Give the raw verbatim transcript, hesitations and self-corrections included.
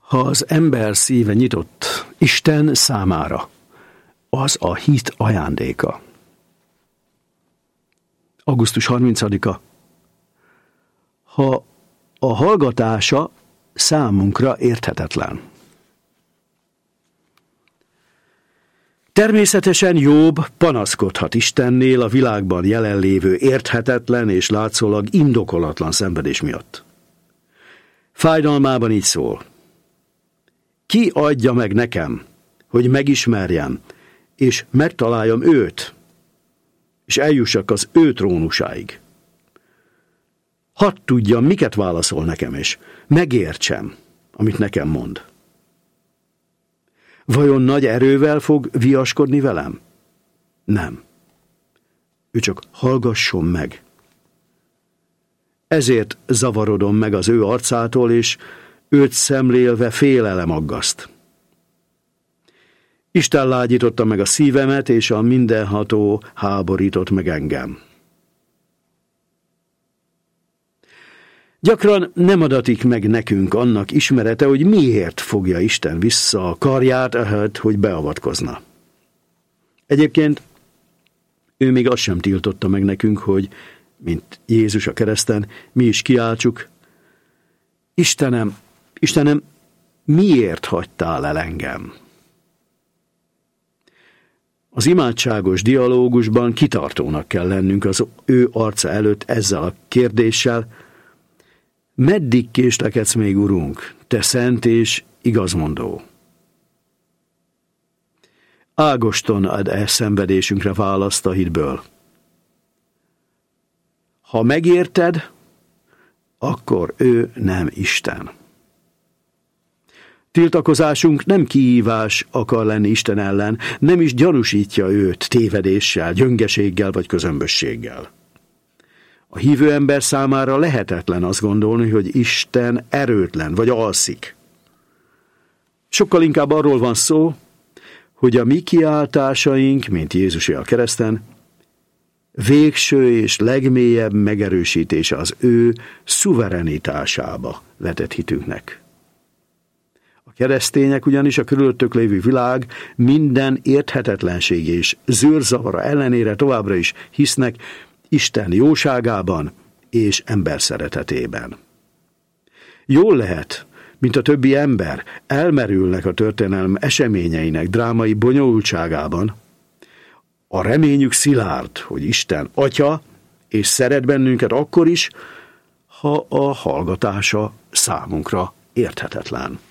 Ha az ember szíve nyitott Isten számára, az a hit ajándéka. augusztus harmincadika. Ha a hallgatása számunkra érthetetlen. Természetesen Jobb panaszkodhat Istennél a világban jelenlévő érthetetlen és látszólag indokolatlan szenvedés miatt. Fájdalmában így szól: ki adja meg nekem, hogy megismerjem, és megtaláljam őt, és eljussak az ő trónusáig. Hadd tudjam, miket válaszol nekem, és megértsem, amit nekem mond. Vajon nagy erővel fog viaskodni velem? Nem. Ő csak hallgasson meg. Ezért zavarodom meg az ő arcától, és őt szemlélve félelem aggaszt. Isten lágyította meg a szívemet, és a mindenható háborított meg engem. Gyakran nem adatik meg nekünk annak ismerete, hogy miért fogja Isten vissza a karját ahelyett, hogy beavatkozna. Egyébként ő még azt sem tiltotta meg nekünk, hogy, mint Jézus a kereszten, mi is kiáltsuk: Istenem, Istenem, miért hagytál el engem? Az imádságos dialógusban kitartónak kell lennünk az ő arca előtt ezzel a kérdéssel: meddig késlekedsz még, Urunk, te szent és igazmondó? Ágoston ad-e szenvedésünkre választ a hitből? Ha megérted, akkor ő nem Isten. Tiltakozásunk nem kihívás akar lenni Isten ellen, nem is gyanúsítja őt tévedéssel, gyöngeséggel vagy közömbösséggel. A hívő ember számára lehetetlen azt gondolni, hogy Isten erőtlen vagy alszik. Sokkal inkább arról van szó, hogy a mi kiáltásaink, mint Jézusé a kereszten, végső és legmélyebb megerősítése az ő szuverenitásába vetett hitünknek. A keresztények ugyanis a körülöttük lévő világ minden érthetetlenség és zűrzavara ellenére továbbra is hisznek Isten jóságában és ember szeretetében. Jól lehet, mint a többi ember, elmerülnek a történelem eseményeinek drámai bonyolultságában. A reményük szilárd, hogy Isten Atya, és szeret bennünket akkor is, ha a hallgatása számunkra érthetetlen.